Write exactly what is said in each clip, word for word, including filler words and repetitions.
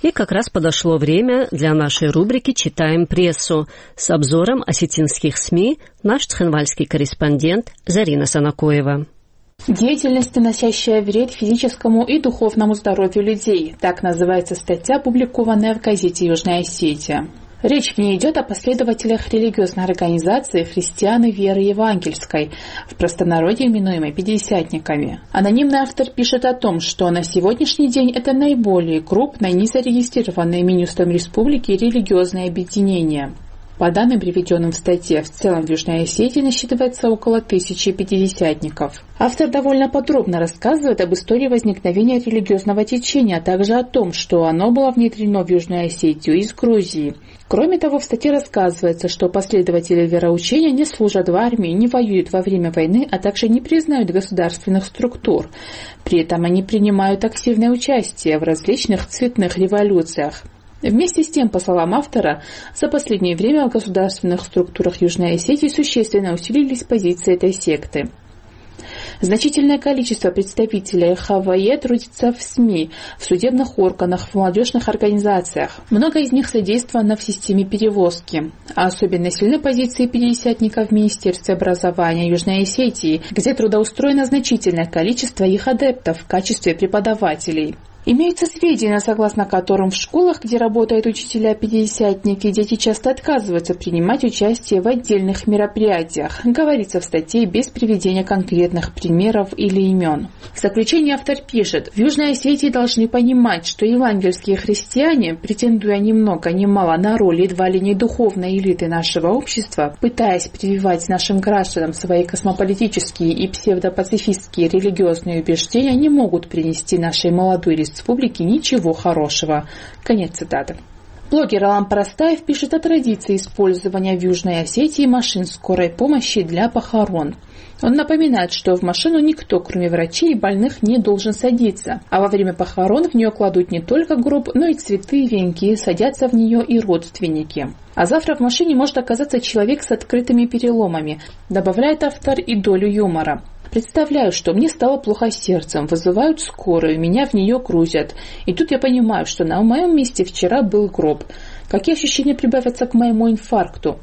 И как раз подошло время для нашей рубрики «Читаем прессу». С обзором осетинских СМИ наш цхинвальский корреспондент Зарина Санакоева. Деятельность, наносящая вред физическому и духовному здоровью людей. Так называется статья, опубликованная в газете «Южная Осетия». Речь в ней идет о последователях религиозной организации «Христианы веры евангельской», в простонародье именуемой «пятидесятниками». Анонимный автор пишет о том, что на сегодняшний день это наиболее крупное, незарегистрированное Минюстом республики религиозное объединение. По данным, приведенным в статье, в целом в Южной Осетии насчитывается около тысячи пятидесятников. Автор довольно подробно рассказывает об истории возникновения религиозного течения, а также о том, что оно было внедрено в Южную Осетию из Грузии. Кроме того, в статье рассказывается, что последователи вероучения не служат в армии, не воюют во время войны, а также не признают государственных структур. При этом они принимают активное участие в различных цветных революциях. Вместе с тем, по словам автора, за последнее время в государственных структурах Южной Осетии существенно усилились позиции этой секты. Значительное количество представителей ХВЕ трудится в СМИ, в судебных органах, в молодежных организациях. Много из них задействовано в системе перевозки. А особенно сильны позиции пятидесятников в Министерстве образования Южной Осетии, где трудоустроено значительное количество их адептов в качестве преподавателей. Имеются сведения, согласно которым в школах, где работают учителя-пятидесятники, дети часто отказываются принимать участие в отдельных мероприятиях, говорится в статье без приведения конкретных примеров или имен. В заключение автор пишет: в Южной Осетии должны понимать, что евангельские христиане, претендуя ни много ни мало на роль едва ли не духовной элиты нашего общества, пытаясь прививать нашим гражданам свои космополитические и псевдопацифистские религиозные убеждения, не могут принести нашей молодой республике республики ничего хорошего. Конец цитаты. Блогер Алам Парастаев пишет о традиции использования в Южной Осетии машин скорой помощи для похорон. Он напоминает, что в машину никто, кроме врачей и больных, не должен садиться, а во время похорон в нее кладут не только гроб, но и цветы, венки, садятся в нее и родственники. А завтра в машине может оказаться человек с открытыми переломами, добавляет автор и долю юмора. Представляю, что мне стало плохо сердцем, вызывают скорую, меня в нее грузят. И тут я понимаю, что на моем месте вчера был гроб. Какие ощущения прибавятся к моему инфаркту?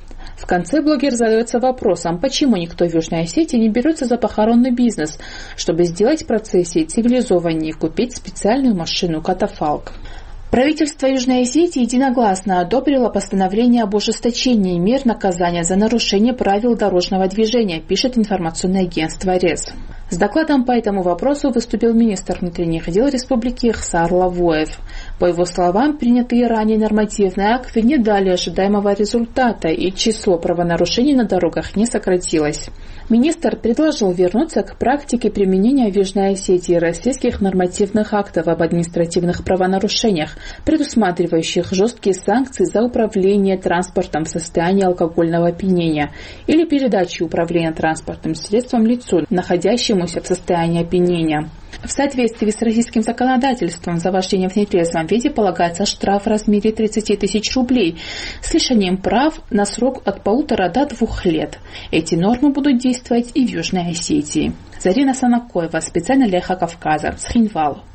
В конце блогер задается вопросом, почему никто в Южной Осетии не берется за похоронный бизнес, чтобы сделать процессии цивилизованнее и купить специальную машину-катафалк. Правительство Южной Осетии единогласно одобрило постановление об ужесточении мер наказания за нарушение правил дорожного движения, пишет информационное агентство РЕС. С докладом по этому вопросу выступил министр внутренних дел республики Ихсар Лавоев. По его словам, принятые ранее нормативные акты не дали ожидаемого результата, и число правонарушений на дорогах не сократилось. Министр предложил вернуться к практике применения в Южной Осетии российских нормативных актов об административных правонарушениях, предусматривающих жесткие санкции за управление транспортом в состоянии алкогольного опьянения или передачу управления транспортным средством лицу, находящемуся в состоянии опьянения. В соответствии с российским законодательством за вождение в нетрезвом виде полагается штраф в размере тридцать тысяч рублей с лишением прав на срок от полутора до двух лет. Эти нормы будут действовать и в Южной Осетии. Зарина Санакоева, специально для Эхо Кавказа, Цхинвал.